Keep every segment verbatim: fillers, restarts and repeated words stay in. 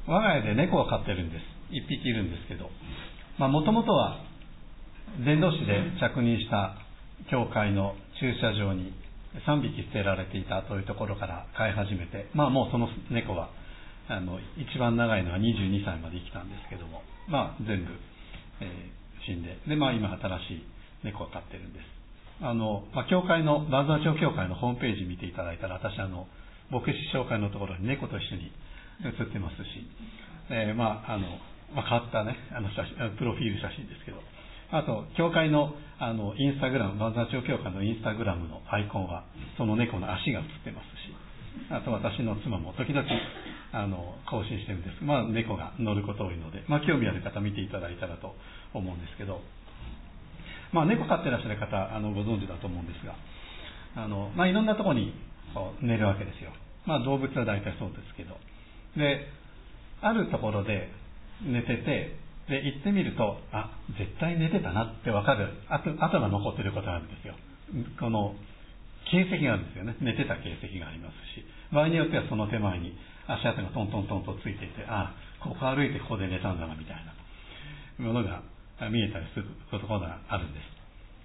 我が家で猫を飼ってるんです。一匹いるんですけど、もともとは伝道師で着任した教会の駐車場にさんびき捨てられていたというところから飼い始めて、まあもうその猫はあの一番長いのはにじゅうにさいまで生きたんですけども、まあ全部、えー、死んで、でまあ今新しい猫を飼ってるんです。あの、まあ、教会のバズワ町教会のホームページ見ていただいたら、私あの牧師紹介のところに猫と一緒に写ってますし、えー、まああの、まあ、変わったねあの写真、プロフィール写真ですけど、あと教会のあのインスタグラム、バズワ町教会のインスタグラムのアイコンはその猫の足が写ってますし、あと私の妻も時々あの更新してるんです。まあ猫が乗ること多いので、まあ興味ある方見ていただいたらと思うんですけど、まあ猫飼ってらっしゃる方あのご存知だと思うんですが、あのまあいろんなところに寝るわけですよ。まあ動物は大体そうですけど、であるところで寝てて、で行ってみると、あ、絶対寝てたなって分かる跡が残ってることがあるんですよ。この形跡があるんですよね。寝てた形跡がありますし、場合によってはその手前に足跡がトントントンとついていて、あ、ここ歩いてここで寝たんだなみたいなものが見えたりすることがあるんです。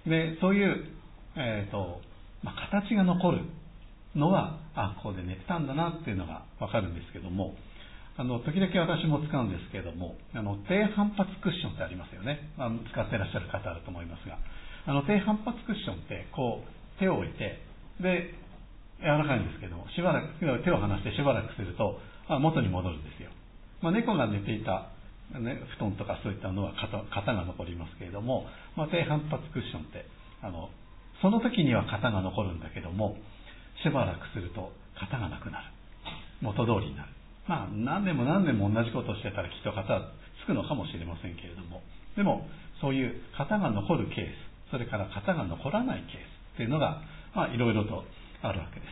でそういう、えーとまあ、形が残るのは、あ、ここで寝てたんだなっていうのが分かるんですけども、あの時々私も使うんですけれども、あの低反発クッションってありますよね。あの使ってらっしゃる方あると思いますが、あの低反発クッションってこう手を置いて、で柔らかいんですけども、しばらく手を離してしばらくすると、まあ、元に戻るんですよ。まあ、猫が寝ていた、ね、布団とかそういったのは 型, 型が残りますけれども、まあ、低反発クッションってあのその時には型が残るんだけども、しばらくすると型がなくなる、元通りになる。まあ何年も何年も同じことをしてたらきっと型はつくのかもしれませんけれども、でもそういう型が残るケース、それから型が残らないケースっていうのがまあいろいろとあるわけです。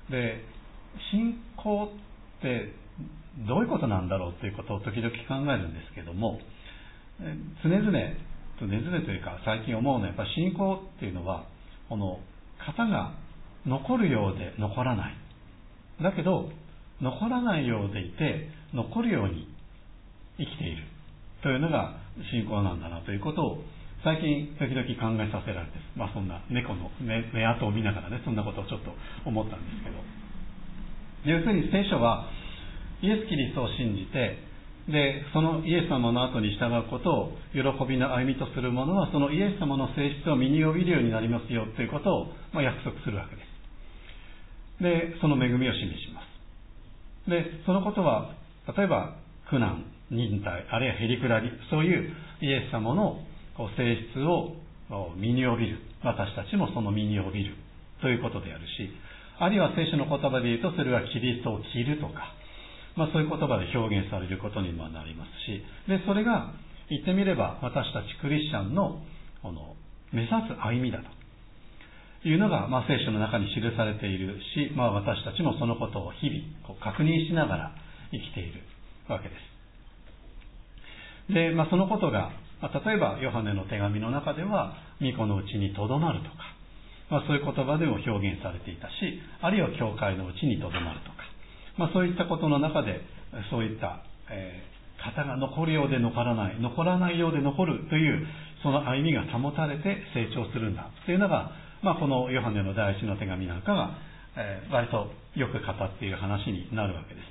で信仰ってどういうことなんだろうということを時々考えるんですけども、常々常々というか最近思うのは、やっぱり信仰っていうのはこの型が残るようで残らない、だけど残らないようでいて残るように生きているというのが信仰なんだなということを最近時々考えさせられて、まあ、そんな猫の目跡を見ながらね、そんなことをちょっと思ったんですけど、要するに聖書はイエス・キリストを信じて、でそのイエス様の後に従うことを喜びの歩みとする者は、そのイエス様の性質を身に帯びるようになりますよということを、まあ、約束するわけです。でその恵みを示します。でそのことは例えば苦難、忍耐、あるいはへりくだり、そういうイエス様の性質を身に帯びる、私たちもその身に帯びるということであるし、あるいは聖書の言葉で言うとそれはキリストを着るとか、まあ、そういう言葉で表現されることにもなりますし、でそれが言ってみれば私たちクリスチャンのこの目指す歩みだというのが、まあ、聖書の中に記されているし、まあ、私たちもそのことを日々こう確認しながら生きているわけです。で、まあ、そのことが、まあ、例えばヨハネの手紙の中では御子のうちにとどまるとか、まあ、そういう言葉でも表現されていたし、あるいは教会のうちにとどまるとか、まあ、そういったことの中でそういった、えー、型が残るようで残らない残らないようで残るというその歩みが保たれて成長するんだというのが、まあ、このヨハネの第一の手紙なんかが、えー、割とよく語っている話になるわけです。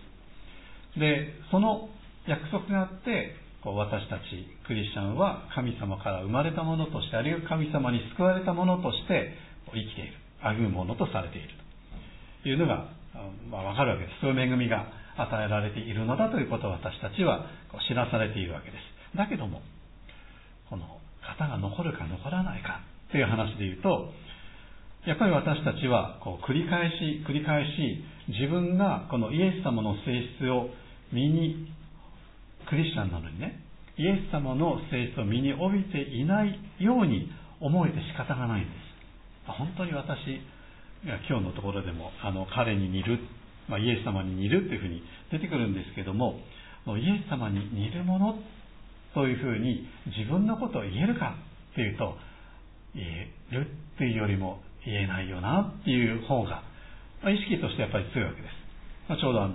でその約束があって、こう私たちクリスチャンは神様から生まれたものとして、あるいは神様に救われたものとして生きている、歩むものとされているというのが、まあ、分かるわけです。そういう恵みが与えられているのだということを私たちは知らされているわけです。だけどもこの型が残るか残らないかという話でいうと、やっぱり私たちはこう繰り返し繰り返し自分がこのイエス様の性質を身に、クリスチャンなのにね、イエス様の性質を身に帯びていないように思えて仕方がないんです。本当に私今日のところでもあの彼に似る、まあ、イエス様に似るというふうに出てくるんですけども、イエス様に似るものというふうに自分のことを言えるかっていうと、言えるっていうよりも言えないよなっていう方が、まあ、意識としてやっぱり強いわけです。まあ、ちょうどあの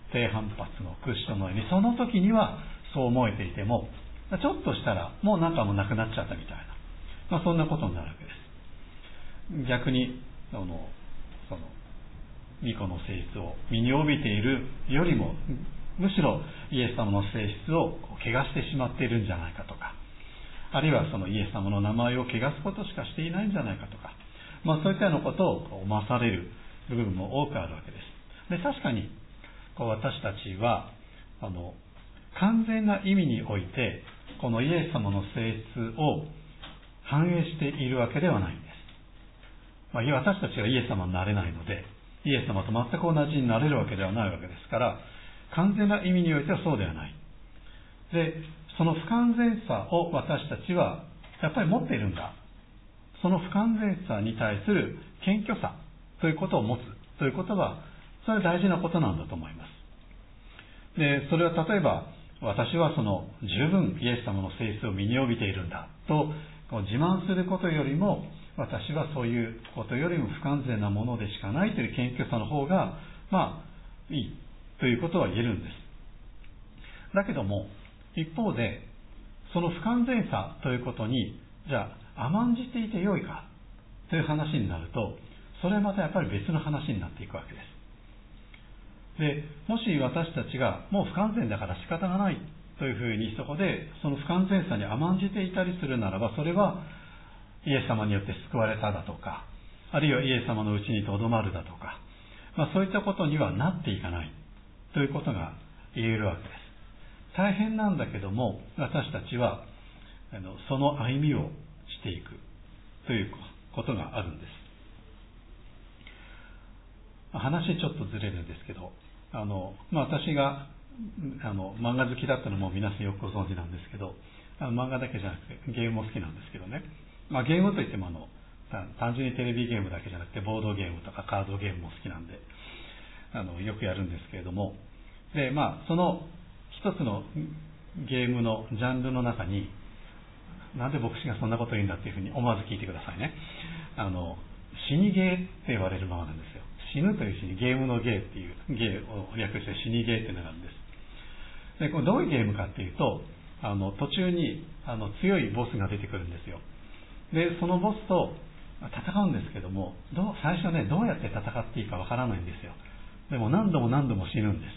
低反発のクッションのように、その時にはそう思えていても、ちょっとしたらもうなんかもうなくなっちゃったみたいな、まあ、そんなことになるわけです。逆にあのその御子の性質を身に帯びているよりも、むしろイエス様の性質を汚してしまっているんじゃないかとか、あるいはそのイエス様の名前を汚すことしかしていないんじゃないかとか、まあ、そういったようなことを思わされる部分も多くあるわけです。で、確かにこう私たちはあの完全な意味においてこのイエス様の性質を反映しているわけではないんです。まあ、私たちはイエス様になれないので、イエス様と全く同じになれるわけではないわけですから、完全な意味においてはそうではない。で、その不完全さを私たちはやっぱり持っているんだ。その不完全さに対する謙虚さということを持つということは、それは大事なことなんだと思います。で、それは例えば、私はその十分イエス様の性質を身に帯びているんだと自慢することよりも、私はそういうことよりも不完全なものでしかないという謙虚さの方がまあいいということは言えるんです。だけども一方で、その不完全さということにじゃあ甘んじていてよいかという話になると、それはまたやっぱり別の話になっていくわけです。で、もし私たちがもう不完全だから仕方がないというふうに、そこでその不完全さに甘んじていたりするならば、それはイエス様によって救われただとか、あるいはイエス様のうちにとどまるだとか、まあ、そういったことにはなっていかないということが言えるわけです。大変なんだけども、私たちはあのその歩みをしていくということがあるんです。話ちょっとずれるんですけど、あの、まあ、私があの漫画好きだったのも皆さんよくご存知なんですけど、あの漫画だけじゃなくてゲームも好きなんですけどね、まあ、ゲームといってもあの単純にテレビゲームだけじゃなくてボードゲームとかカードゲームも好きなんで、あのよくやるんですけれども、で、まあ、その一つのゲームのジャンルの中に、なんで牧師がそんなこと言うんだっていうふうに思わず聞いてくださいね。あの死にゲーって言われるままなんですよ。死ぬという死にゲームのゲーっていうゲーを略して死にゲーっていうのがあるんです。で、これどういうゲームかっていうと、あの途中にあの強いボスが出てくるんですよ。で、そのボスと戦うんですけども、どう最初ね、どうやって戦っていいかわからないんですよ。でも何度も何度も死ぬんです。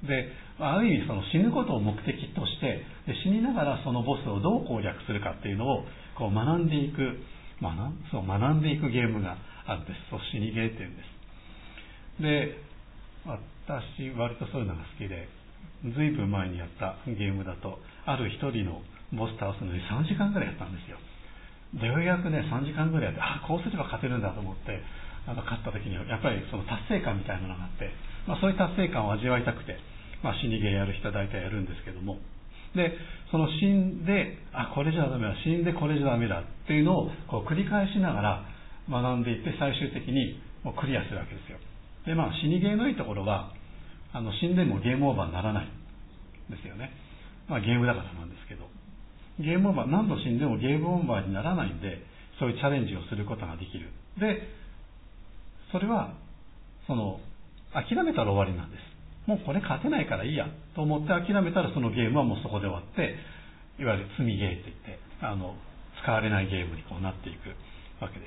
で、ある意味その死ぬことを目的として、で死にながらそのボスをどう攻略するかっていうのをこう学んでいく、学そう学んでいくゲームがあるんです。そう死にゲーっていうんです。で、私割とそういうのが好きで、ずいぶん前にやったゲームだと、ある一人のボス倒すのにさんじかんぐらいやったんですよ。で、ようやくねさんじかんぐらいやって、あ、こうすれば勝てるんだと思って、あの勝った時にはやっぱりその達成感みたいなのがあって、まあ、そういう達成感を味わいたくて、まあ、死にゲーやる人は大体やるんですけども、でその死んで、あ、これじゃダメだ、死んでこれじゃダメだっていうのをこう繰り返しながら学んでいって、最終的にもうクリアするわけですよ。で、まあ、死にゲーのいいところは、あの死んでもゲームオーバーにならないですよね。まあ、ゲームだからなんですけど、ゲームオーバー、何度死んでもゲームオーバーにならないんで、そういうチャレンジをすることができる。で、それはその諦めたら終わりなんです。もうこれ勝てないからいいやと思って諦めたら、そのゲームはもうそこで終わって、いわゆる積みゲーって言って、あの使われないゲームにこうなっていくわけです。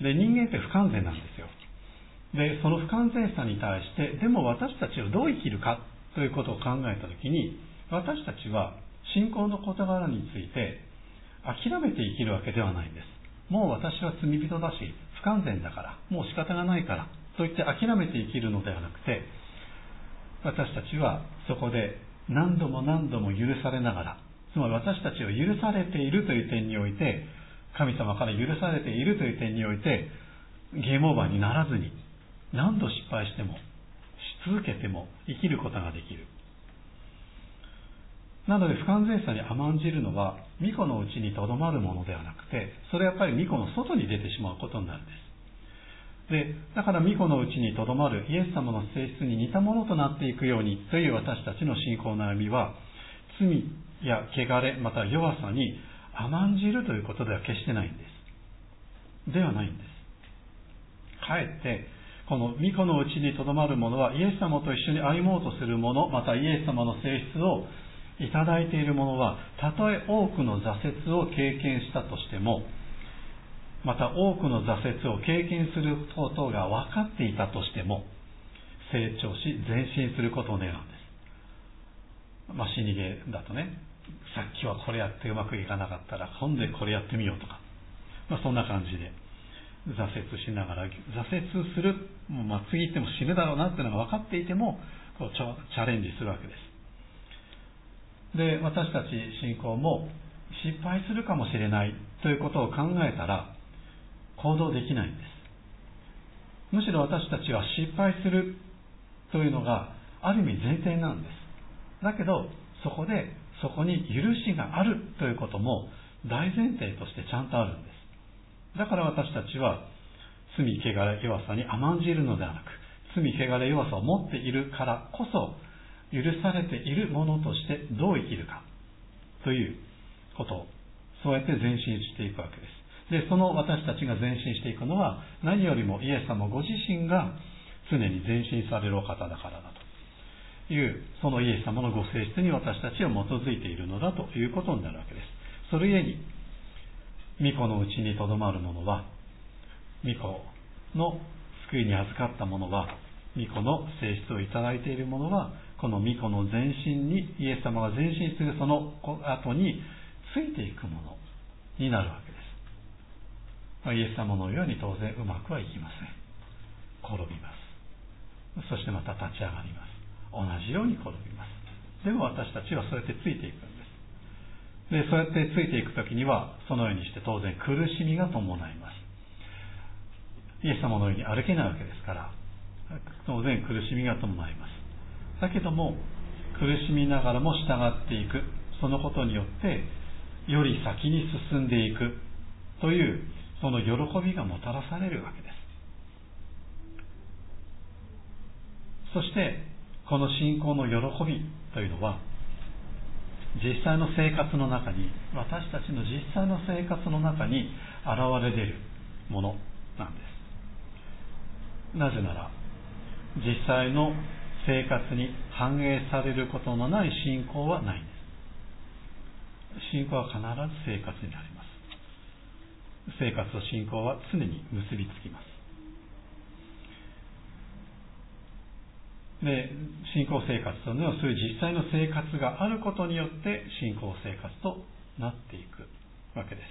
で、人間って不完全なんですよ。で、その不完全さに対して、でも私たちはどう生きるかということを考えたときに、私たちは信仰の事柄について諦めて生きるわけではないんです。もう私は罪人だし不完全だから、もう仕方がないからと言って諦めて生きるのではなくて、私たちはそこで何度も何度も許されながら、つまり私たちは許されているという点において、神様から許されているという点において、ゲームオーバーにならずに、何度失敗してもし続けても生きることができる。なので不完全さに甘んじるのは御子のうちにとどまるものではなくて、それはやっぱり御子の外に出てしまうことになるんです。で、だから御子のうちにとどまるイエス様の性質に似たものとなっていくようにという私たちの信仰の歩みは、罪や汚れまたは弱さに甘んじるということでは決してないんです。ではないんです。かえってこの御子のうちにとどまる者はイエス様と一緒に歩もうとする者、またイエス様の性質をいただいている者は、たとえ多くの挫折を経験したとしても、また多くの挫折を経験することが分かっていたとしても、成長し前進することを願うんです。まあ、死にゲーだとね、さっきはこれやってうまくいかなかったら今度これやってみようとか、まあ、そんな感じで挫折しながら、挫折する、もうまあ次行っても死ぬだろうなっていうのが分かっていてもこうチャレンジするわけです。で、私たち信仰も失敗するかもしれないということを考えたら行動できないんです。むしろ私たちは失敗するというのがある意味前提なんです。だけどそこでそこに許しがあるということも大前提としてちゃんとあるんです。だから私たちは罪、汚れ、弱さに甘んじるのではなく、罪、汚れ、弱さを持っているからこそ許されているものとしてどう生きるかということを、そうやって前進していくわけです。で、その私たちが前進していくのは何よりもイエス様ご自身が常に前進されるお方だからだという、そのイエス様のご性質に私たちは基づいているのだということになるわけです。それゆえに御子のうちにとどまる者は、御子の救いに預かった者は、御子の性質をいただいている者は、この御子の前進に、イエス様が前進するその後についていくものになるわけです。イエス様のように当然うまくはいきません。転びます。そしてまた立ち上がります。同じように転びます。でも私たちはそうやってついていくんです。で、そうやってついていくときには、そのようにして当然苦しみが伴います。イエス様のように歩けないわけですから、当然苦しみが伴います。だけども、苦しみながらも従っていく、そのことによって、より先に進んでいくという、その喜びがもたらされるわけです。そして、この信仰の喜びというのは、実際の生活の中に、私たちの実際の生活の中に現れ出るものなんです。なぜなら、実際の生活に反映されることのない信仰はないんです。信仰は必ず生活になります。生活と信仰は常に結びつきます。で、信仰生活というのはそういう実際の生活があることによって信仰生活となっていくわけです。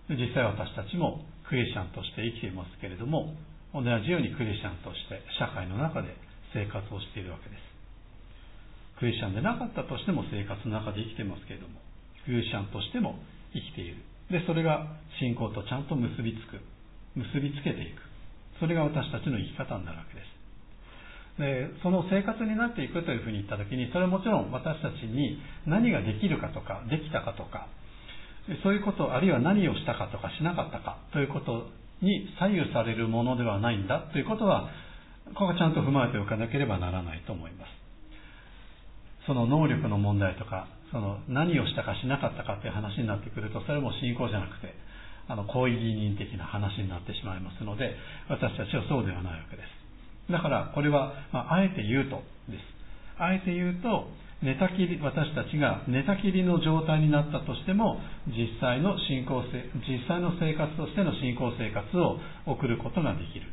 実際私たちもクリスチャンとして生きていますけれども、同じようにクリスチャンとして社会の中で生活をしているわけです。クリスチャンでなかったとしても生活の中で生きていますけれども、クリスチャンとしても生きている。で、それが信仰とちゃんと結びつく、結びつけていく。それが私たちの生き方になるわけです。で、その生活になっていくというふうに言ったときに、それはもちろん私たちに何ができるかとか、できたかとか、そういうこと、あるいは何をしたかとかしなかったかということに左右されるものではないんだということは、ここはちゃんと踏まえておかなければならないと思います。その能力の問題とか、その何をしたかしなかったかという話になってくると、それも信仰じゃなくて、あの、行為義人的な話になってしまいますので、私たちはそうではないわけです。だから、これは、まあ、あえて言うとです。あえて言うと、寝たきり、私たちが寝たきりの状態になったとしても、実際の信仰生、実際の生活としての信仰生活を送ることができる。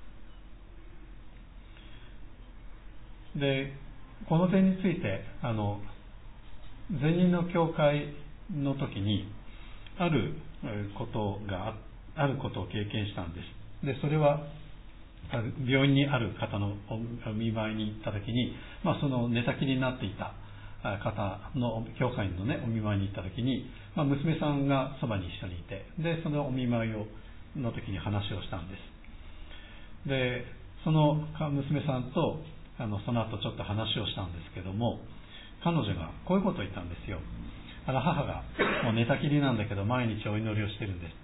で、この点について、あの、前任の教会の時に、あることが、あることを経験したんです。で、それは、病院にある方のお見舞いに行った時に、まあ、その寝たきりになっていた方の教会のねお見舞いに行った時に、まあ、娘さんがそばに一緒にいて、でそのお見舞いをの時に話をしたんです。でその娘さんとあのその後ちょっと話をしたんですけども、彼女がこういうことを言ったんですよ。あの母がもう寝たきりなんだけど毎日お祈りをしてるんです。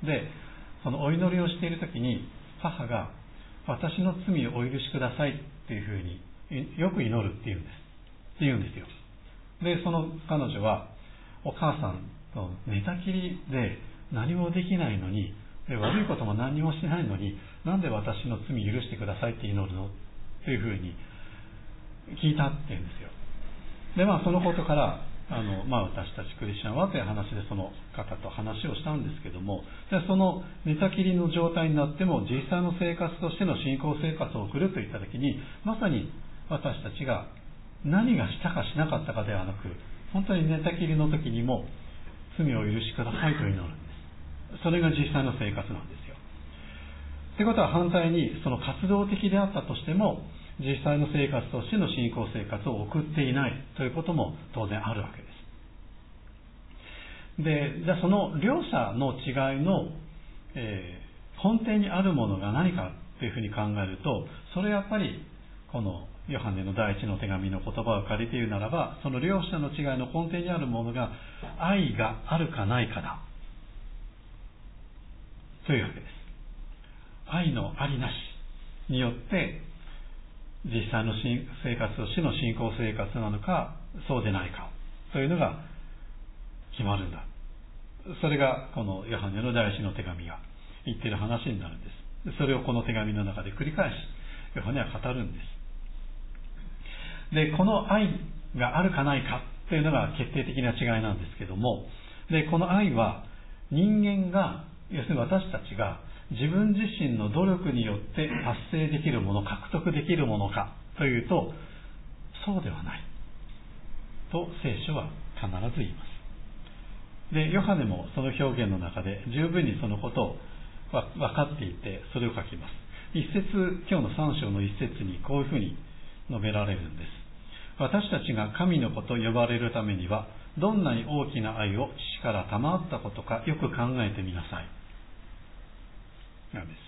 でそのお祈りをしている時に母が私の罪をお許しくださいっていうふうによく祈るって言うんです。って言うんですよ。で、その彼女はお母さんと寝たきりで何もできないのに、で悪いことも何もしてないのに、 なんで私の罪許してくださいって祈るのというふうに聞いたっていうんですよ。でまあそのことからあの、まあ、私たちクリスチャンはという話でその方と話をしたんですけども、でその寝たきりの状態になっても実際の生活としての信仰生活を送るといった時に、まさに私たちが何がしたかしなかったかではなく、本当に寝たきりの時にも罪をお許しくださいと祈るんです。それが実際の生活なんですよ。ということは反対にその活動的であったとしても実際の生活としての信仰生活を送っていないということも当然あるわけです。で、じゃあその両者の違いの、えー、根底にあるものが何かというふうに考えると、それはやっぱりこのヨハネの第一の手紙の言葉を借りて言うならば、その両者の違いの根底にあるものが愛があるかないかだというわけです。愛のありなしによって実際の生活としての信仰生活なのかそうでないかというのが決まるんだ。それがこのヨハネの第一の手紙が言っている話になるんです。それをこの手紙の中で繰り返しヨハネは語るんです。でこの愛があるかないかというのが決定的な違いなんですけども、でこの愛は人間が、要するに私たちが自分自身の努力によって達成できるもの、獲得できるものかというと、そうではないと聖書は必ず言います。でヨハネもその表現の中で十分にそのことを分かっていて、それを書きます。一節、今日のさん章の一節にこういうふうに述べられるんです。私たちが神の子と呼ばれるためにはどんなに大きな愛を父から賜ったことかよく考えてみなさい。なんです。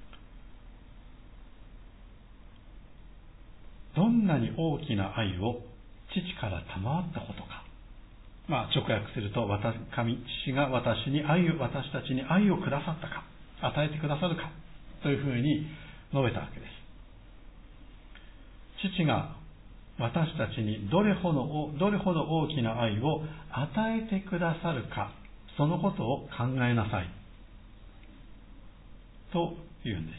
どんなに大きな愛を父から賜ったことか。まあ直訳すると、私神父が私に愛を私たちに愛をくださったか、与えてくださるかというふうに述べたわけです。父が私たちにどれほどどれほど大きな愛を与えてくださるか、そのことを考えなさいと言うんです。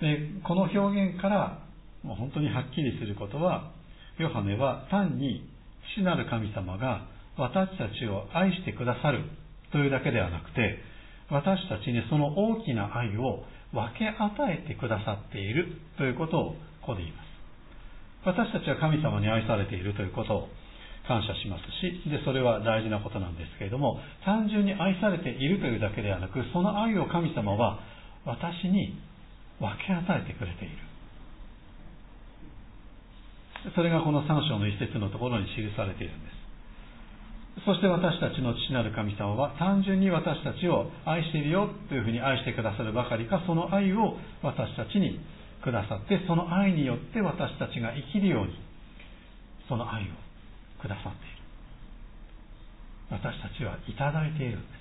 でこの表現からもう本当にはっきりすることは、ヨハネは単に父なる神様が私たちを愛してくださるというだけではなくて、私たちにその大きな愛を分け与えてくださっているということをここで言います。私たちは神様に愛されているということを感謝しますし、でそれは大事なことなんですけれども、単純に愛されているというだけではなく、その愛を神様は私に分け与えてくれている。それがこのさん章の一節のところに記されているんです。そして私たちの父なる神様は単純に私たちを愛しているよというふうに愛してくださるばかりか、その愛を私たちにくださって、その愛によって私たちが生きるようにその愛をくださっている。私たちはいただいているんです。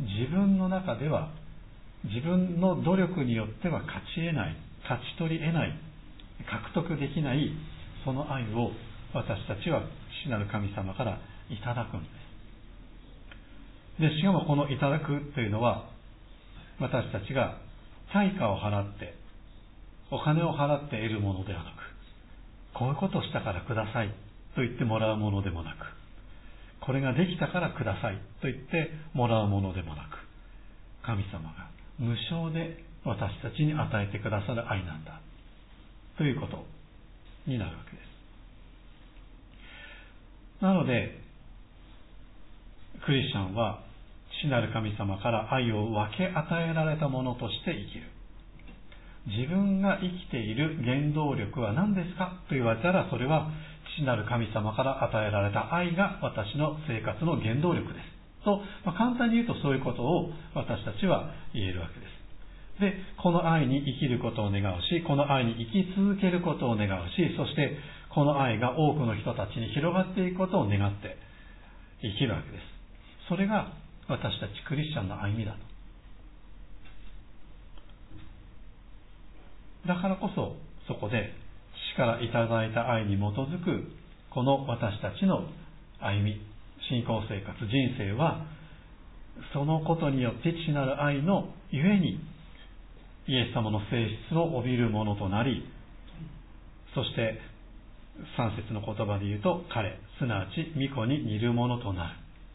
自分の中では自分の努力によっては勝ち得ない、勝ち取り得ない、獲得できないその愛を私たちは父なる神様からいただくんです。でしかもこのいただくというのは、私たちが対価を払ってお金を払って得るものではなく、こういうことをしたからくださいと言ってもらうものでもなく、これができたからくださいと言ってもらうものでもなく、神様が無償で私たちに与えてくださる愛なんだということになるわけです。なのでクリスチャンは父なる神様から愛を分け与えられたものとして生きる。自分が生きている原動力は何ですかと言われたら、それは父なる神様から与えられた愛が私の生活の原動力ですと、まあ、簡単に言うとそういうことを私たちは言えるわけです。で、この愛に生きることを願うし、この愛に生き続けることを願うし、そしてこの愛が多くの人たちに広がっていくことを願って生きるわけです。それが私たちクリスチャンの歩みだと。だからこそそこで父からいただいた愛に基づくこの私たちの歩み、信仰生活、人生はそのことによって父なる愛のゆえにイエス様の性質を帯びるものとなり、そしてさん節の言葉で言うと、彼すなわち御子に似るものとなる。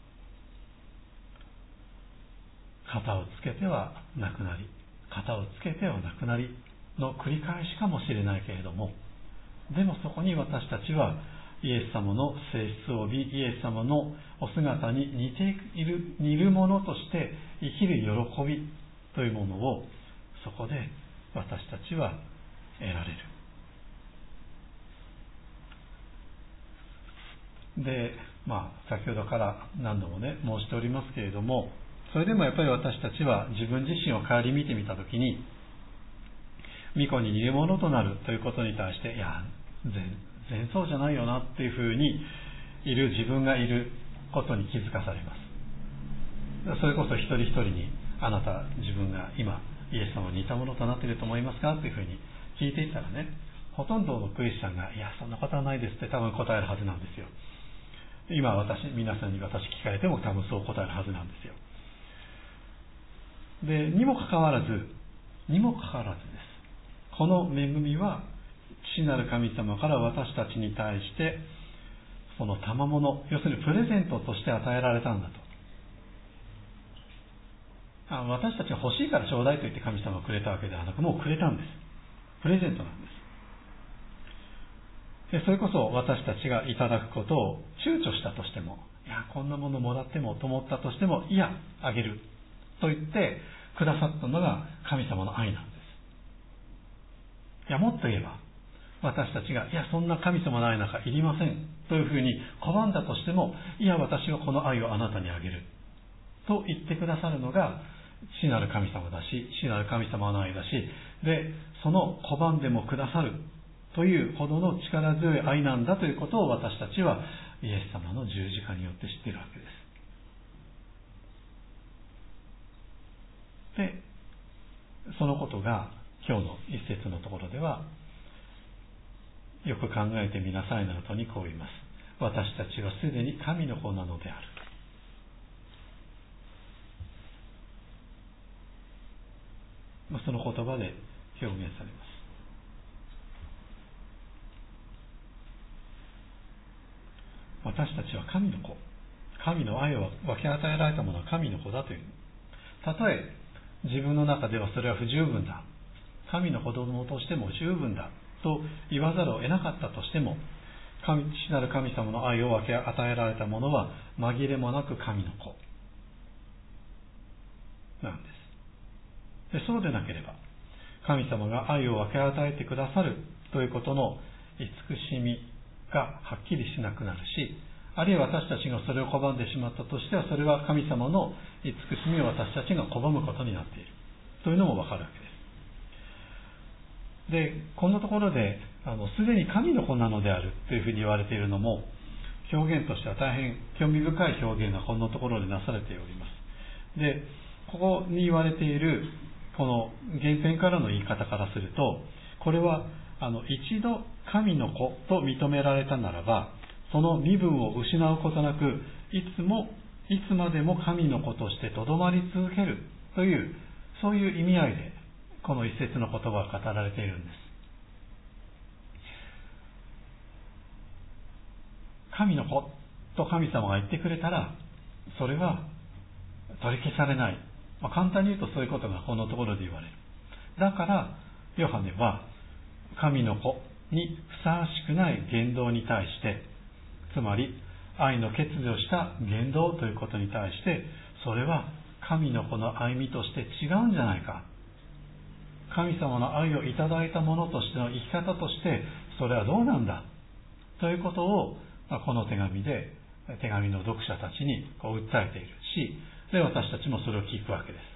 型をつけてはなくなり、型をつけてはなくなりの繰り返しかもしれないけれども、でもそこに私たちはイエス様の性質を帯び、イエス様のお姿に似ている似るものとして生きる喜びというものをそこで私たちは得られる。で、まあ先ほどから何度もね申しておりますけれども、それでもやっぱり私たちは自分自身を顧みてみたときに、御子に似るものとなるということに対して、いや全然そうじゃないよなっていうふうにいる自分がいることに気づかされます。それこそ一人一人に、あなた自分が今イエス様に似たものとなっていると思いますかというふうに聞いていったらね、ほとんどのクリスチャンがいやそんなことはないですって多分答えるはずなんですよ。今私皆さんに私聞かれても多分そう答えるはずなんですよ。でにもかかわらずにもかかわらずです、この恵みは父なる神様から私たちに対してその賜物、要するにプレゼントとして与えられたんだと。あ私たちが欲しいからちょうだいと言って神様がくれたわけではなく、もうくれたんです。プレゼントなんです。でそれこそ私たちがいただくことを躊躇したとしても、いやこんなものもらってもと思ったとしても、いやあげると言ってくださったのが神様の愛なんです。いやもっと言えば、私たちがいやそんな神様の愛なんかいりませんというふうに拒んだとしても、いや私はこの愛をあなたにあげると言ってくださるのが父なる神様だし、父なる神様の愛だし、でその拒んでもくださるというほどの力強い愛なんだということを私たちはイエス様の十字架によって知っているわけです。でそのことが今日の一節のところでは、よく考えてみなさいなどとにこう言います。私たちはすでに神の子なのである。その言葉で表現されます。私たちは神の子、神の愛を分け与えられたものは神の子だという。たとえ自分の中ではそれは不十分だ、神の子供としても十分だと言わざるを得なかったとしても、神父なる神様の愛を分け与えられたものは紛れもなく神の子なんです。でそうでなければ、神様が愛を分け与えてくださるということの慈しみがはっきりしなくなるし、あるいは私たちがそれを拒んでしまったとしては、それは神様の慈しみを私たちが拒むことになっているというのもわかるわけです。でこのところで、あのすでに神の子なのであるというふうに言われているのも、表現としては大変興味深い表現がこのところでなされております。でここに言われているこの原編からの言い方からすると、これはあの一度神の子と認められたならば、その身分を失うことなく、いつもいつまでも神の子としてとどまり続けるという、そういう意味合いでこの一節の言葉が語られているんです。神の子と神様が言ってくれたら、それは取り消されない。まあ、簡単に言うとそういうことがこのところで言われる。だからヨハネは神の子にふさわしくない言動に対して、つまり愛の欠如した言動ということに対して、それは神の子の歩みとして違うんじゃないか、神様の愛をいただいたものとしての生き方としてそれはどうなんだということを、この手紙で手紙の読者たちにこう訴えているし、で私たちもそれを聞くわけです。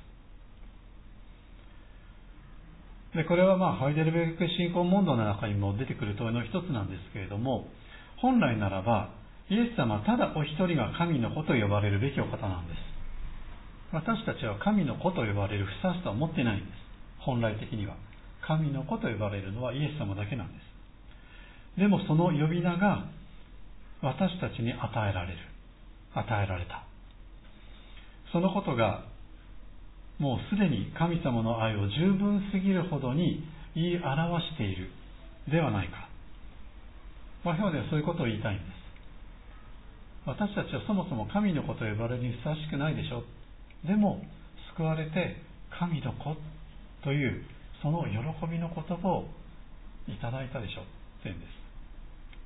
でこれはまあハイデルベルク信仰問答の中にも出てくる問いの一つなんですけれども、本来ならばイエス様はただお一人が神の子と呼ばれるべきお方なんです。私たちは神の子と呼ばれるふさわしさを持っていないんです。本来的には神の子と呼ばれるのはイエス様だけなんです。でもその呼び名が私たちに与えられる与えられた。 そのことがもうすでに神様の愛を十分すぎるほどに言い表しているではないか。和表ではそういうことを言いたいんです。私たちはそもそも神の子と呼ばれるにふさわしくないでしょ。でも救われて神の子というその喜びの言葉をいただいたでしょって言うんです。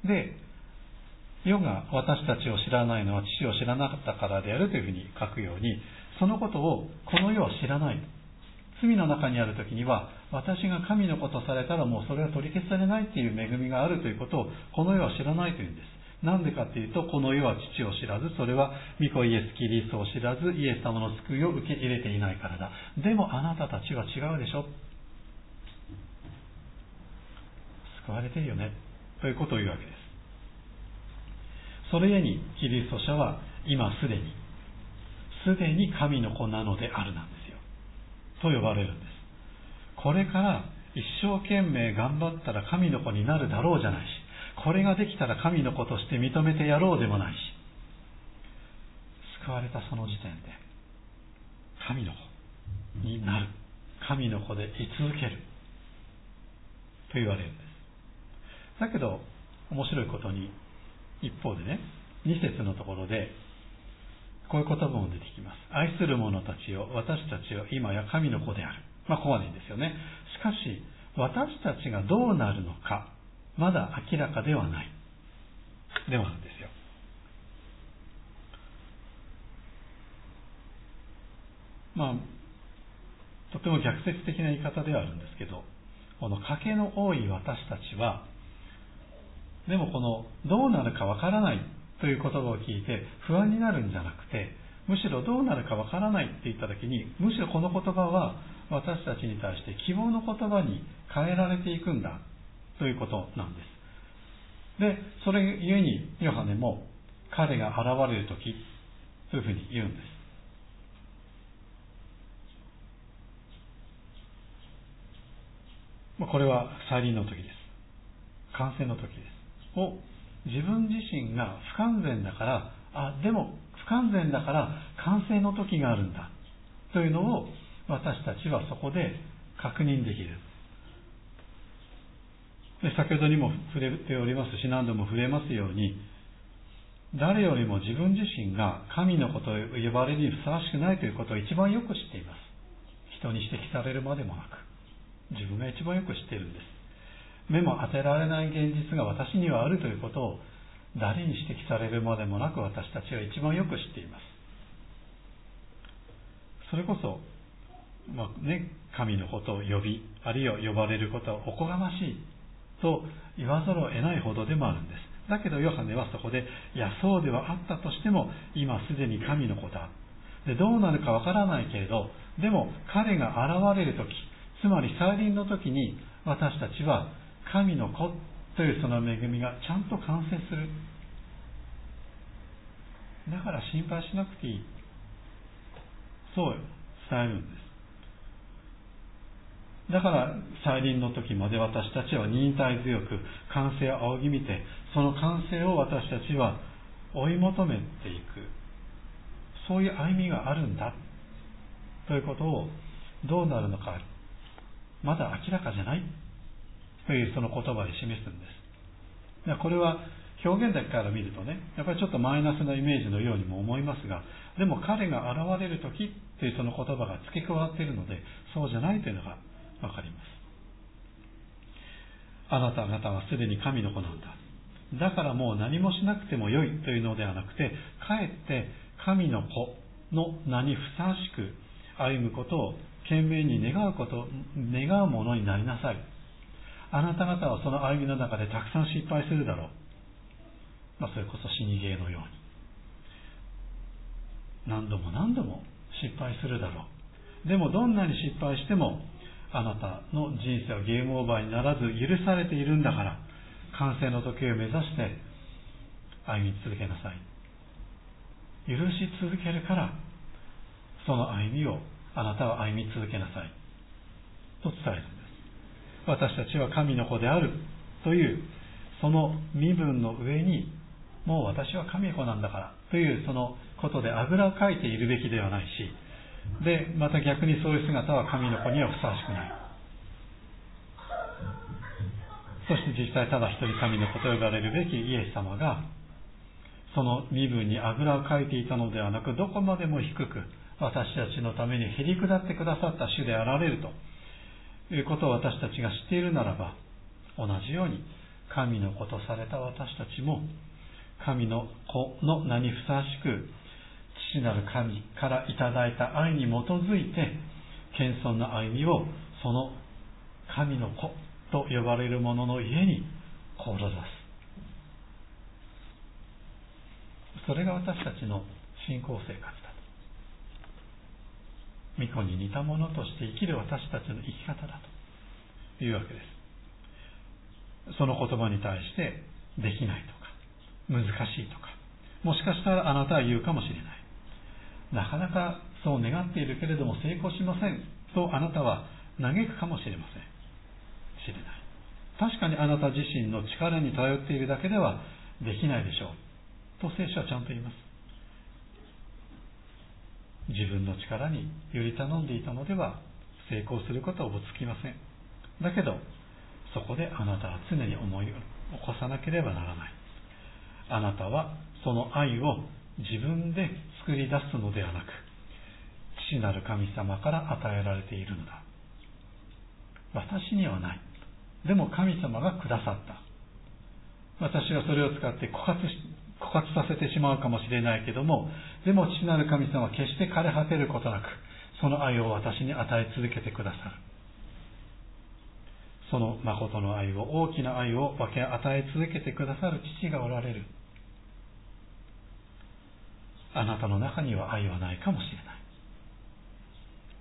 で、世が私たちを知らないのは父を知らなかったからであるというふうに書くように、そのことをこの世は知らない。罪の中にあるときには、私が神の子とされたらもうそれは取り消されないという恵みがあるということをこの世は知らないというんです。なんでかというと、この世は父を知らず、それは御子イエス・キリストを知らず、イエス様の救いを受け入れていないからだ。でもあなたたちは違うでしょ。救われているよね。ということを言うわけです。それゆえにキリスト者は今すでに、すでに神の子なのであるなんですよ。と呼ばれるんです。これから一生懸命頑張ったら神の子になるだろうじゃないし、これができたら神の子として認めてやろうでもないし、救われたその時点で神の子になる、神の子で居続けると言われるんです。だけど面白いことに、一方でね、に節のところでこういう言葉も出てきます。愛する者たちよ、私たちは今や神の子である。まあここまでいいんですよね。しかし私たちがどうなるのかまだ明らかではないではあるんですよ。まあとても逆説的な言い方ではあるんですけど、この賭けの多い私たちは、でもこのどうなるかわからないという言葉を聞いて不安になるんじゃなくて、むしろどうなるかわからないって言ったときに、むしろこの言葉は私たちに対して希望の言葉に変えられていくんだということなんです。で、それゆえにヨハネも彼が現れるときというふうに言うんです。これは再臨の時です。完成の時です。を自分自身が不完全だから、あ、でも不完全だから完成の時があるんだというのを私たちはそこで確認できる。で、先ほどにも触れておりますし、何度も触れますように、誰よりも自分自身が神の子と呼ばれるにふさわしくないということを一番よく知っています。人に指摘されるまでもなく、自分が一番よく知っているんです。目も当てられない現実が私にはあるということを誰に指摘されるまでもなく私たちは一番よく知っています。それこそ、まあね、神のことを呼び、あるいは呼ばれることはおこがましいと言わざるを得ないほどでもあるんです。だけどヨハネはそこで、いやそうではあったとしても今すでに神の子だ。で、どうなるかわからないけれど、でも彼が現れるとき、つまり再臨のときに私たちは神の子というその恵みがちゃんと完成する。だから心配しなくていい。そう伝えるんです。だから再臨の時まで私たちは忍耐強く完成を仰ぎ見て、その完成を私たちは追い求めていく。そういう歩みがあるんだということを、どうなるのかまだ明らかじゃないというその言葉で示すんです。これは表現だけから見るとね、やっぱりちょっとマイナスなイメージのようにも思いますが、でも彼が現れる時というその言葉が付け加わっているので、そうじゃないというのがわかります。あなた方はすでに神の子なんだ。だからもう何もしなくてもよいというのではなくて、かえって神の子の名にふさわしく歩むことを懸命に願うこと、願うものになりなさい。あなた方はその歩みの中でたくさん失敗するだろう。まあ、それこそ死にゲーのように何度も何度も失敗するだろう。でもどんなに失敗してもあなたの人生はゲームオーバーにならず許されているんだから、完成の時を目指して歩み続けなさい。許し続けるからその歩みをあなたは歩み続けなさいと伝えるんです。私たちは神の子であるというその身分の上に、もう私は神の子なんだからというそのことであぐらをかいているべきではないし、でまた逆にそういう姿は神の子にはふさわしくない。そして実際ただ一人神の子と呼ばれるべきイエス様がその身分にあぐらをかいていたのではなく、どこまでも低く私たちのためにへり下ってくださった主であられるということを私たちが知っているならば、同じように神の子とされた私たちも神の子の名にふさわしく父なる神からいただいた愛に基づいて謙遜な歩みをその神の子と呼ばれる者の家に志す。それが私たちの信仰生活だと。御子に似たものとして生きる私たちの生き方だというわけです。その言葉に対してできないとか難しいとか、もしかしたらあなたは言うかもしれない。なかなかそう願っているけれども成功しませんとあなたは嘆くかもしれません。しれない。確かにあなた自身の力に頼っているだけではできないでしょうと聖書はちゃんと言います。自分の力により頼んでいたのでは成功することはおぼつきません。だけどそこであなたは常に思い起こさなければならない。あなたはその愛を自分で作り出すのではなく、父なる神様から与えられているのだ。私にはない。でも神様がくださった。私はそれを使って枯渇し、枯渇させてしまうかもしれないけども、でも父なる神様は決して枯れ果てることなく、その愛を私に与え続けてくださる。その誠の愛を、大きな愛を分け与え続けてくださる父がおられる。あなたの中には愛はないかもしれない。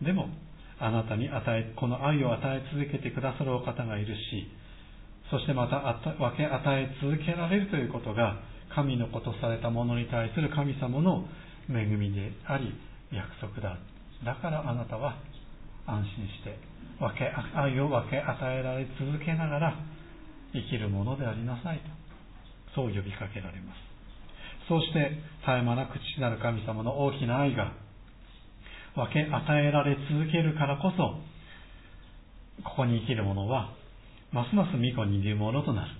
でもあなたに与えこの愛を与え続けてくださるお方がいるし、そしてまた分け与え続けられるということが神の子とされたものに対する神様の恵みであり約束だ。だからあなたは安心して分け愛を分け与えられ続けながら生きるものでありなさいと、そう呼びかけられます。そうして絶え間なく父なる神様の大きな愛が分け与えられ続けるからこそ、ここに生きる者はますます御子に似るものとなる、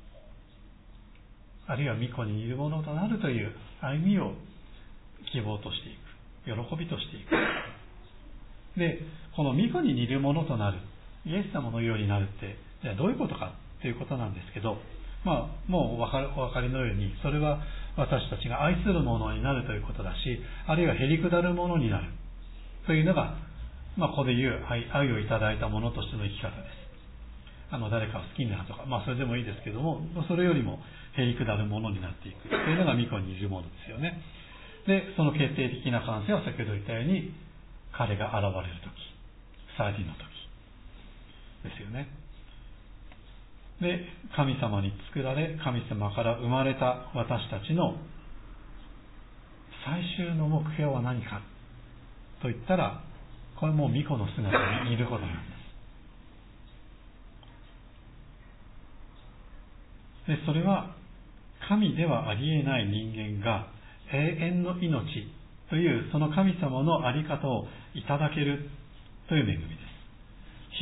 あるいは御子に似るものとなるという歩みを希望としていく、喜びとしていく。で、この御子に似るものとなる、イエス様のようになるって、じゃあどういうことかということなんですけど、まあ、もうお分かり、お分かりのように、それは私たちが愛するものになるということだし、あるいはへりくだるものになるというのが、まあ、ここで言う 愛, 愛をいただいたものとしての生き方です。あの誰かを好きになるとか、まあ、それでもいいですけども、それよりもへりくだるものになっていくというのが御子にいるものですよね。で、その決定的な完成は先ほど言ったように、彼が現れるとき、再臨のときですよね。で、神様に作られ、神様から生まれた私たちの最終の目標は何かと言ったら、これもう御子の姿にいることなんです。で、それは神ではありえない人間が永遠の命というその神様の在り方をいただけるという恵みです。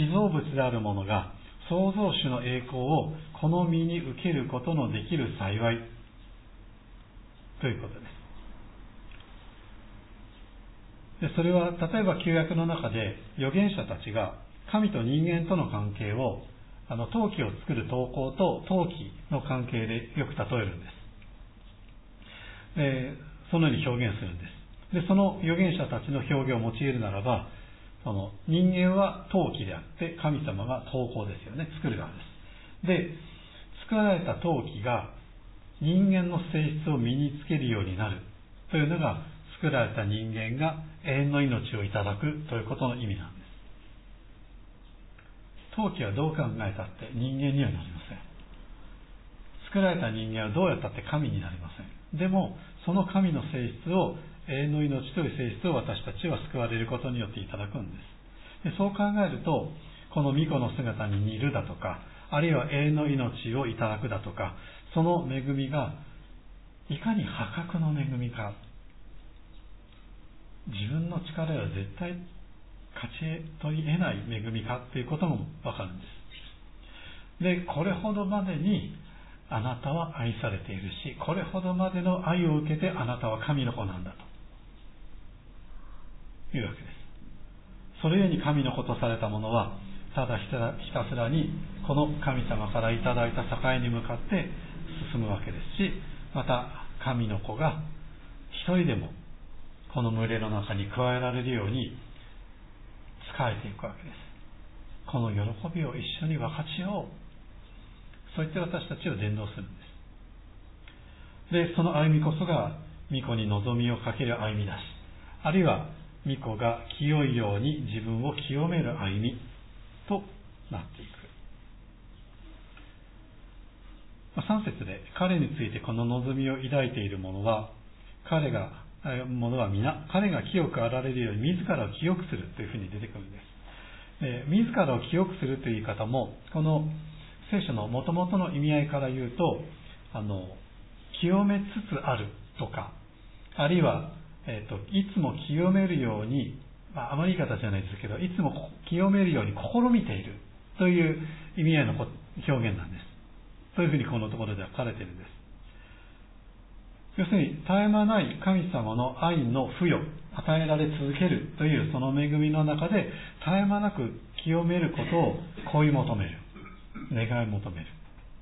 被造物であるものが創造主の栄光をこの身に受けることのできる幸いということです。で、それは例えば旧約の中で預言者たちが神と人間との関係をあの陶器を作る陶工と陶器の関係でよく例えるんです。で、そのように表現するんです。で、その預言者たちの表現を用いるならば、その人間は陶器であって神様が陶工ですよね。作る側です。で、作られた陶器が人間の性質を身につけるようになるというのが、作られた人間が永遠の命をいただくということの意味なんです。陶器はどう考えたって人間にはなりません。作られた人間はどうやったって神になりません。でもその神の性質を、永遠の命という性質を私たちは救われることによっていただくんです。で、そう考えると、この御子の姿に似るだとか、あるいは永遠の命をいただくだとか、その恵みがいかに破格の恵みか、自分の力では絶対勝ち取り得ない恵みかということも分かるんです。で、これほどまでにあなたは愛されているし、これほどまでの愛を受けてあなたは神の子なんだというわけです。それゆえに神の子とされたものは、ただひたすらにこの神様からいただいた境に向かって進むわけですし、また神の子が一人でもこの群れの中に加えられるように仕えていくわけです。この喜びを一緒に分かち合おう、そう言って私たちを伝道するんです。で、その歩みこそが御子に望みをかける歩みだし、あるいは御子が清いように自分を清める歩みとなっていく。さん節で彼についてこの望みを抱いている者は彼が者は皆彼が清くあられるように自らを清くするというふうに出てくるんです。で、自らを清くするという言い方もこの聖書の元々の意味合いから言うと、あの清めつつあるとか、あるいは、えーと、いつも清めるように、まあ、あまりいい形じゃないですけど、いつも清めるように試みているという意味合いの表現なんです。そういうふうにこのところでは書かれているんです。要するに絶え間ない神様の愛の付与、与えられ続けるというその恵みの中で絶え間なく清めることを恋求める、願い求める。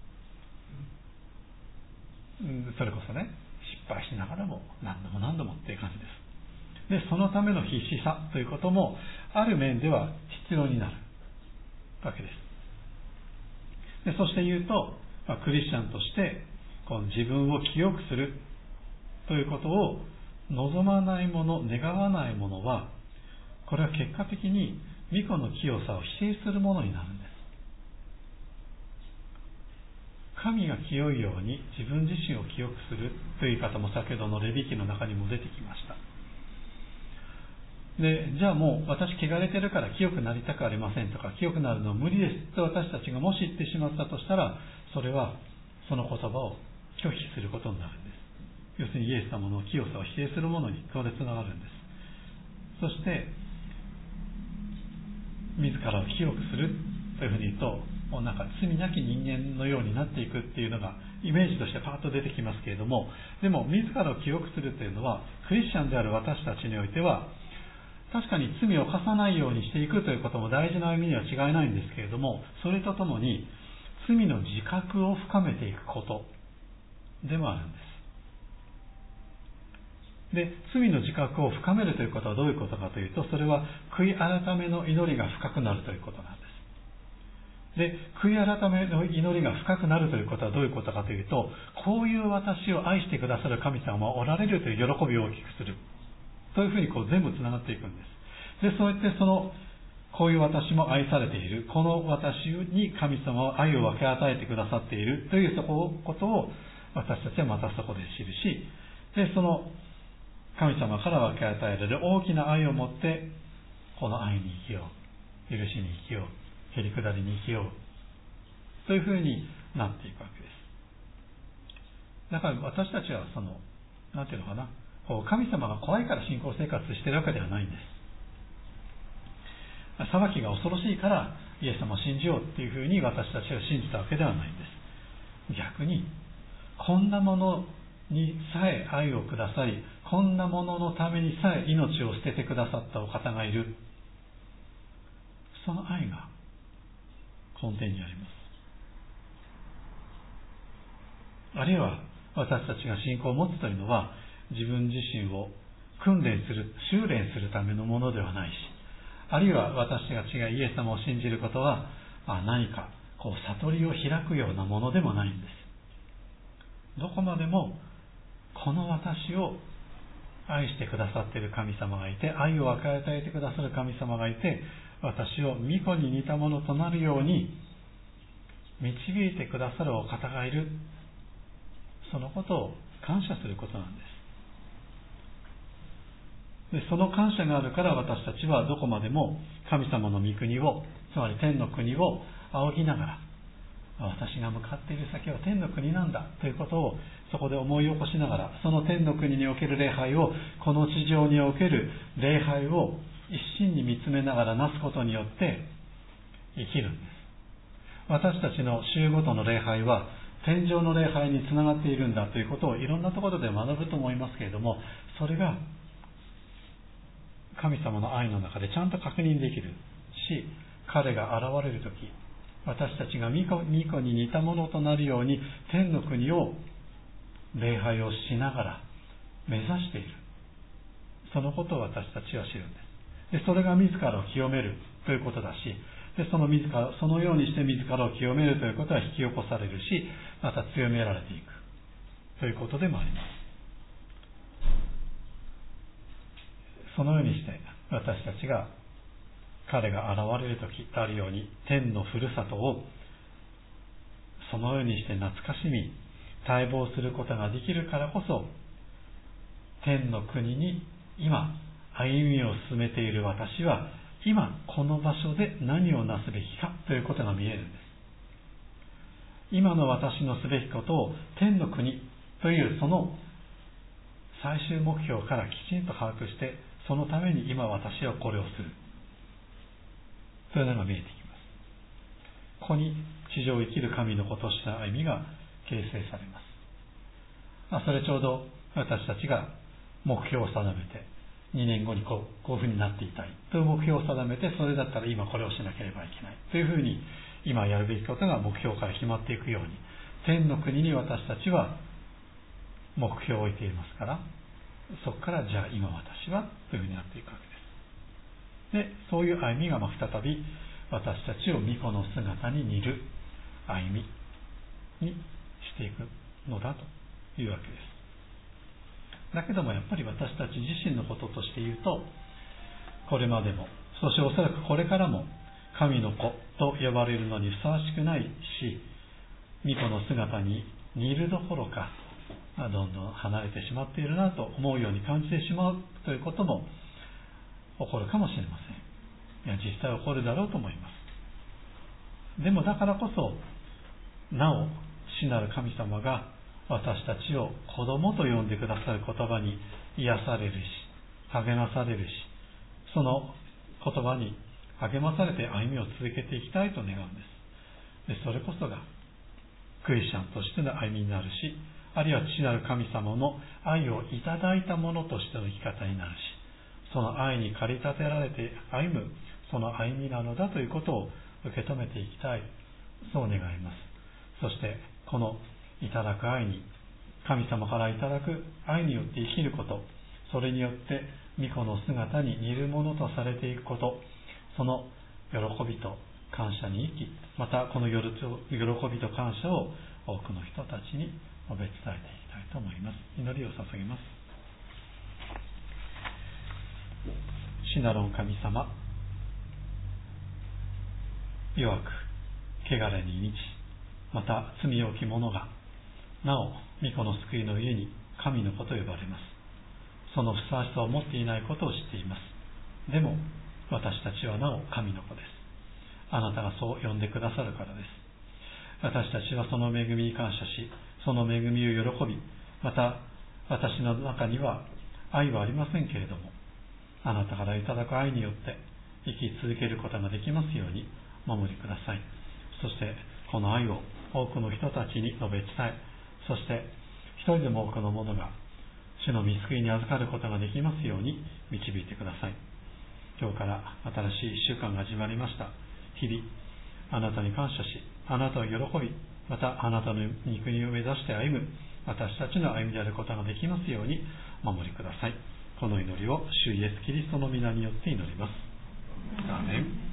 それこそね、失敗しながらも何度も何度もっていう感じです。で、そのための必死さということもある面では必要になるわけです。で、そして言うと、まあ、クリスチャンとしてこの自分を清くするということを望まないもの、願わないものは、これは結果的に御子の清さを否定するものになるんです。神が清いように自分自身を清くするという言い方も先ほどのレビ記の中にも出てきました。で、じゃあもう私汚れてるから清くなりたくありませんとか、清くなるのは無理ですと私たちがもし言ってしまったとしたら、それはその言葉を拒否することになるんです。要するにイエス様の清さを否定するものにここでつながるんです。そして自らを清くするというふうに言うと、もうなんか罪なき人間のようになっていくっていうのがイメージとしてパーッと出てきますけれども、でも自らを清くするというのはクリスチャンである私たちにおいては確かに罪を犯さないようにしていくということも大事な意味には違いないんですけれども、それとともに罪の自覚を深めていくことでもあるんです。で、罪の自覚を深めるということはどういうことかというと、それは悔い改めの祈りが深くなるということなんです。で、悔い改めの祈りが深くなるということはどういうことかというと、こういう私を愛してくださる神様はおられるという喜びを大きくするというふうにこう全部つながっていくんです。で、そうやってそのこういう私も愛されている、この私に神様は愛を分け与えてくださっているというそこことを私たちはまたそこで知るし、で、その神様から分け与えられる大きな愛を持ってこの愛に生きよう、許しに生きよう、へりくだりに生きようというふうになっていくわけです。だから私たちはそのなんていうのかな、こう神様が怖いから信仰生活しているわけではないんです。裁きが恐ろしいからイエス様を信じようっていうふうに私たちが信じたわけではないんです。逆にこんなものにさえ愛をくださり、こんなもののためにさえ命を捨ててくださったお方がいる、その愛が根底にあります。あるいは私たちが信仰を持つというのは自分自身を訓練する、修練するためのものではないし、あるいは私たちがイエス様を信じることは、まあ、何かこう悟りを開くようなものでもないんです。どこまでもこの私を愛してくださっている神様がいて、愛を分け与えてくださる神様がいて、私を御子に似たものとなるように導いてくださるお方がいる、そのことを感謝することなんです。で、その感謝があるから私たちはどこまでも神様の御国を、つまり天の国を仰ぎながら、 私が向かっている先は天の国なんだということをそこで思い起こしながら、その天の国における礼拝を、この地上における礼拝を一心に見つめながらなすことによって生きるんです。私たちの週ごとの礼拝は天上の礼拝につながっているんだということをいろんなところで学ぶと思いますけれども、それが神様の愛の中でちゃんと確認できるし、彼が現れるとき、私たちが御子に似たものとなるように天の国を礼拝をしながら目指している、そのことを私たちは知るんです。でそれが自らを清めるということだし、でその自らそのようにして自らを清めるということは引き起こされるし、また強められていくということでもあります。そのようにして私たちが彼が現れる時あるように、天のふるさとをそのようにして懐かしみ待望することができるからこそ、天の国に今歩みを進めている私は今この場所で何をなすべきかということが見えるんです。今の私のすべきことを天の国というその最終目標からきちんと把握して、そのために今私はこれをするというのが見えてきます。ここに地上を生きる神の子とした歩みが形成されます。まあ、それちょうど私たちが目標を定めてにねんごにこう、こういうふうになっていたいという目標を定めて、それだったら今これをしなければいけないというふうに今やるべきことが目標から決まっていくように、天の国に私たちは目標を置いていますから、そこからじゃあ今私はというふうになっていくわけです。でそういう歩みがまあ再び私たちを御子の姿に似る歩みにしていくのだというわけです。だけどもやっぱり私たち自身のこととして言うと、これまでも、そしておそらくこれからも神の子と呼ばれるのにふさわしくないし、御子の姿に似るどころかどんどん離れてしまっているなと思うように感じてしまうということも起こるかもしれません。いや実際起こるだろうと思います。でもだからこそなお主なる神様が私たちを子供と呼んでくださる言葉に癒されるし励まされるし、その言葉に励まされて歩みを続けていきたいと願うんです。でそれこそがクリスチャンとしての歩みになるし、あるいは父なる神様の愛をいただいたものとしての生き方になるし、その愛に駆り立てられて歩むその歩みなのだということを受け止めていきたい、そう願います。そしてこのいただく愛に、神様からいただく愛によって生きること、それによって御子の姿に似るものとされていくこと、その喜びと感謝に生き、またこの喜びと感謝を多くの人たちに述べ伝えていきたいと思います。祈りを捧げます。主なる御神様、弱く汚れに満ち、また罪多き者がなお御子の救いの家に神の子と呼ばれます。そのふさわしさを持っていないことを知っています。でも私たちはなお神の子です。あなたがそう呼んでくださるからです。私たちはその恵みに感謝し、その恵みを喜び、また私の中には愛はありませんけれども、あなたからいただく愛によって生き続けることができますようにお守りください。そしてこの愛を多くの人たちに述べ伝え、そして一人でも多くの者が主の御救いに預かることができますように導いてください。今日から新しいいっしゅうかんが始まりました。日々あなたに感謝し、あなたを喜び、またあなたの御国を目指して歩む私たちの歩みであることができますようにお守りください。この祈りを主イエスキリストの皆によって祈ります。アーメン。